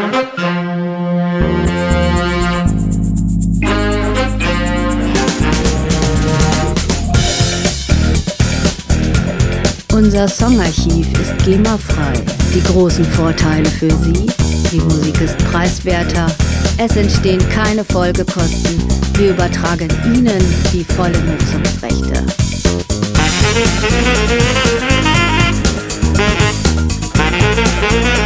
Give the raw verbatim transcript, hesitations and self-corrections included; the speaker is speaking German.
Unser Songarchiv ist GEMA-frei. Die großen Vorteile für Sie: Die Musik ist preiswerter, es entstehen keine Folgekosten, wir übertragen Ihnen die volle Nutzungsrechte. Musik